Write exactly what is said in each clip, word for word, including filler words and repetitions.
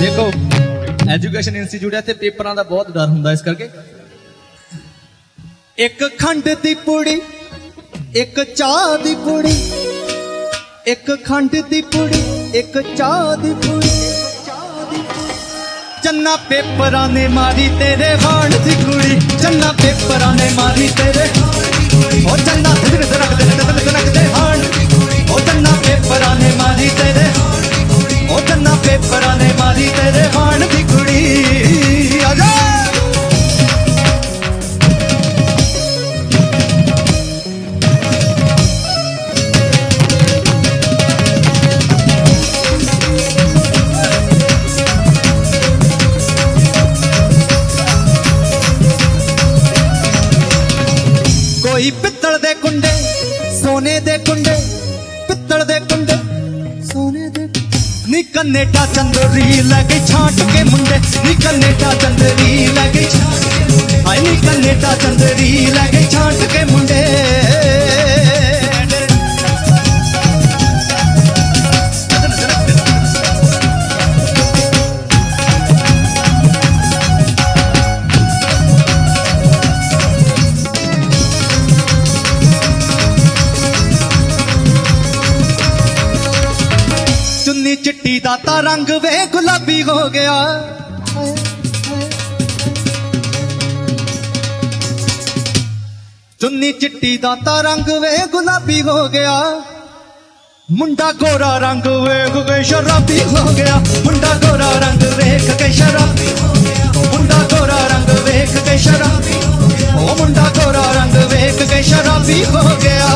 देखो education institute है, paper का बहुत डर होंगे, इस करके एक खंड दी पुड़ी एक चाह दी पुड़ी, एक खंड दी पुड़ी एक चाह दी पुड़ी, चन्ना पेपरा ने मारी तेरे हाण दी कुड़ी, चन्ना पेपरा ने मारी तेरे ओ चन्ना रख दे रख दे हाण, ओ चन्ना पेपरा ने मारी तेरे, ओ चन्ना पेपरा ने मारी तेरे हाण दी कुड़ी। आजा कोई पित्तल दे कुंडे सोने दे कुंडे, पित्तल दे कुंडे सोने दे, नी कनेटा चंदरी लगे छांट के मुंडे, नी कनेटा चंदरी लगे छांट के मुंडे, हाय नी कनेटा चंदरी लगे छांट के मुंडे। चिट्टी दाता रंग वे गुलाबी हो गया, चुन्नी चिट्टी दाता रंग वे गुलाबी हो गया, मुंडा गोरा रंग वेख के शराबी हो गया, मुंडा गोरा रंग वेख के शराबी हो गया, मुंडा गोरा रंग वेख के शराबी हो गया, ओ मुंडा गोरा रंग वेख के शराबी हो गया।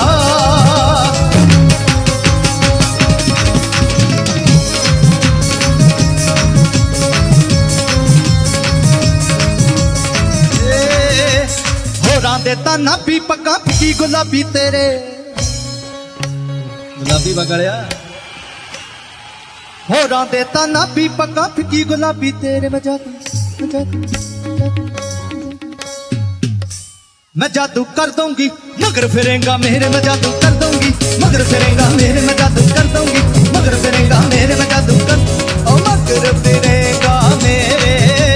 देता ना भी पक्का फिकी गुलाबी तेरे, गुलाबी बगड़िया हो रहा देता ना भी पक्का फिकी गुलाबी तेरे, मैं जादू मैं जादू मैं जादू कर दूंगी मगर फिरेंगा मेरे, मैं जादू कर दूंगी मगर फिरेंगा मेरे, मैं जादू कर दूंगी मगर फिरेंगा मेरे, मैं जादू कर ओ मगर फिरेंगा मेरे।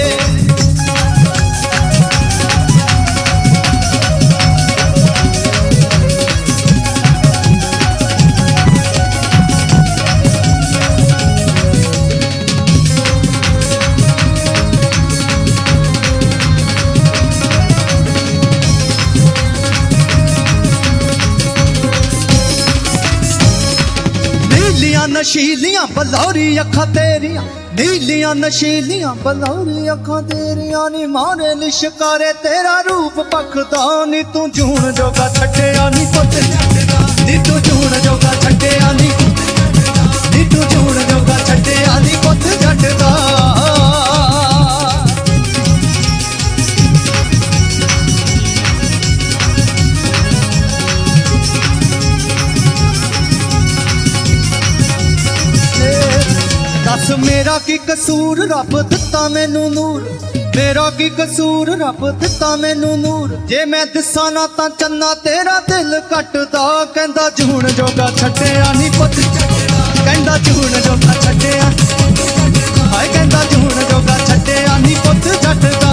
नशीलियां बलौरी अखा तेरियां, नीलियां नशीलियां बलौरी अखा तेरियां, नी मारे लिशकारे तेरा रूप पखदा, नी तू जून जोगा छड्डिया नी पुत, नी तू जून जोगा छड्डिया नी, नी तू जून जोगा छड्डिया नी पुत जटदा। दस मेरा की कसूर रब दिता मैनू नूर, मेरा की कसूर रब दिता मैनू नूर, जे मैं दिसा ना तां चन्ना तेरा दिल कटदा, कहंदा जून जोगा छड्डिया नी पुत, कहंदा जून जोगा छड्डिया, हाय कहंदा जून जोगा छड्डिया नी पुत जटदा।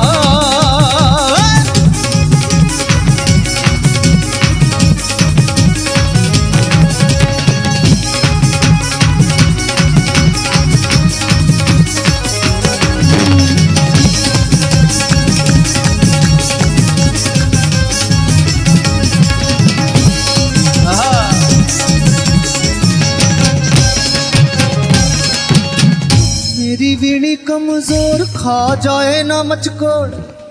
मेरी वीणी कमजोर खा जाए ना मचकोड़,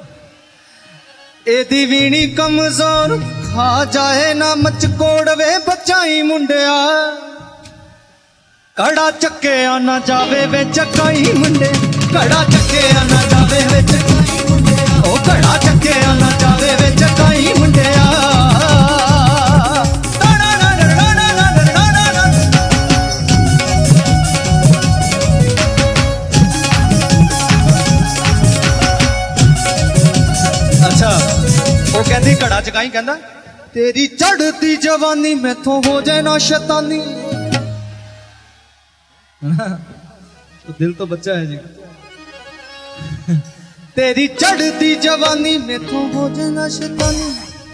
एदी वीणी कमजोर खा जाए ना मचकोड़, वे बचाई मुंडिया कड़ा चक्के ना जावे वे चकाई मुंडे, कड़ा चक्के ना जावे वे चकाई मुंडे, ओ कड़ा चक्के ना जावे वे चकाई मुंडिया। कहती घड़ा चकाई, कहना तेरी चढ़ती जवानी मैथों हो जाए ना शैतानी, तो दिल तो बच्चा है जी। तेरी चढ़ती जवानी मैथों हो जाना शैतानी,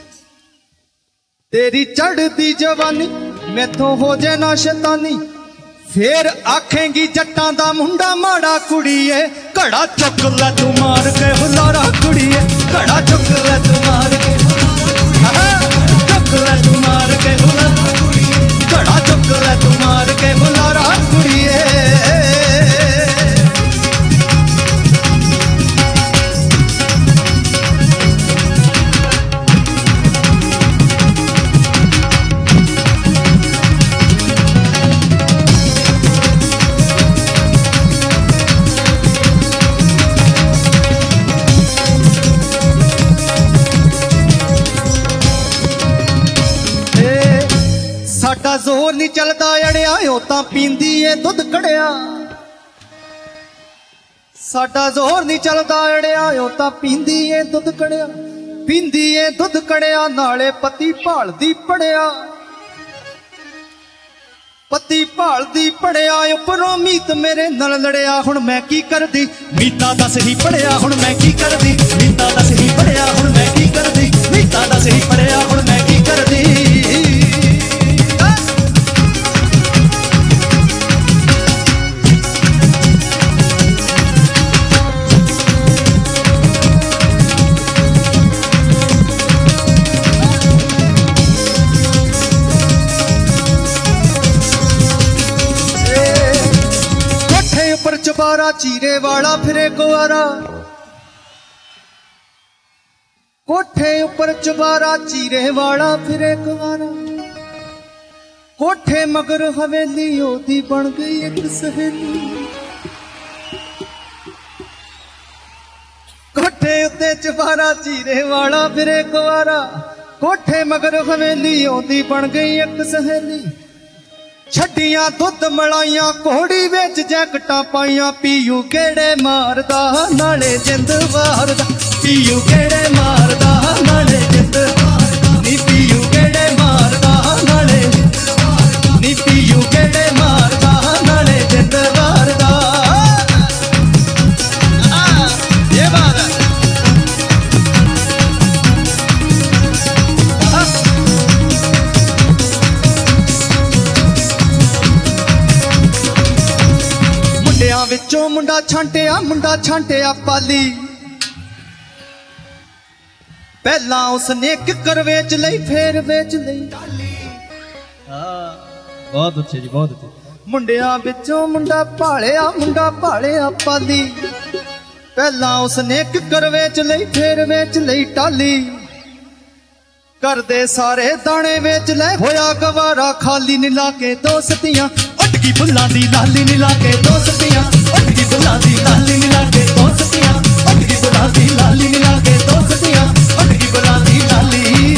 तेरी चढ़ती जवानी मैथों हो जाना शैतानी, फिर आखेंगी जट्टां दा मुंडा माड़ा कुड़ीए, घड़ा चुक लै तू मार के हुलारा कुड़ीए, घड़ा चुक लै तू मार के चुक लै तू मार के हुलारा कुड़ीए, घड़ा चुक लै तू मार के हुलारा कुड़ीए। साडा जोर नहीं चलता अड़िया ओ तां पींदी ए दुध कड़िया, साडा जोर नहीं चलता अड़िया ओ तां पींदी ए दुध कड़िया, पींदी ए दुध कड़िया नाले पति भालदी पड़िया, पति भालदी पड़िया उपरों मीत मेरे नाल लड़िया, हुण मैं की करदी मीता दस ही पड़िया, हुण मैं की करदी मीता दस ही पड़िया, हुण मैं की करदी मीता दस ही पड़िया, हुण मैं की करदी। चुबारा चीरे वाला फिरे कुआरा, कोठे ऊपर चुबारा चीरे वाला फिरे कुआरा, कोठे मगर हवेली ओदी बन गई एक सहेली, कोठे उत्ते चुबारा चीरे वाला फिरे कुआरा, कोठे मगर हवेली ओदी बन गई एक सहेली, छड्डियां दुध मलाइयां घोड़ी विच जैकटां पाइयां, पीयू केड़े मारदा नाले जिंद वारदा, पीयू केड़े मारदा नाले जिंद वारदा, नी पीयू केड़े मारदा नाले नी पीयू केड़े मारदा नाले जिंद वारदा। ये बात है। विचों मुंडा छांटिया मुंडा छांटिया पाली, पहला उसने किकर वेच लई फिर वेच लई टाली। बहुत अच्छे जी बहुत अच्छे। मुंडिया विचों मुंडा भालिया मुंडा भालिया पाली, पहला उसने किकर वेच लई फिर वेच लई टाली, करदे सारे दाने वेच ले होया गवारा, खाली नीला के दोस्तियां अटकी फुल्लां दी लाली, नीला के दोस्तियां अटकी फुल्लां दी लाली, नीला के दोस्तियां अटकी फुल्लां दी लाली, नीला के दोस्तियां अटकी फुल्लां दी लाली।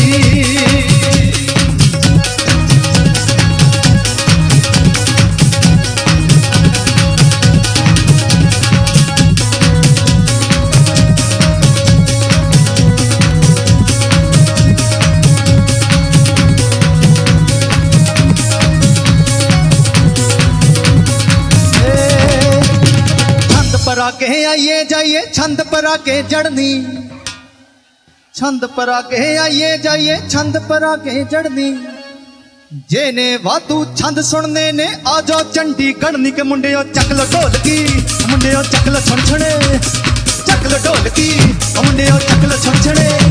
पर आगे आइए जाइए छंद पर आगे जड़नी, छंद पर आगे आइए जाइए छंद पर आगे जड़नी, जेने वादू छंद सुनने ने आ जाओ चंडीगढ़ नी के मुंडे चकल ढोलकी, मुंडे चकल छुन छुने चकल ढोलकी, मुंडे चकल छुन छुने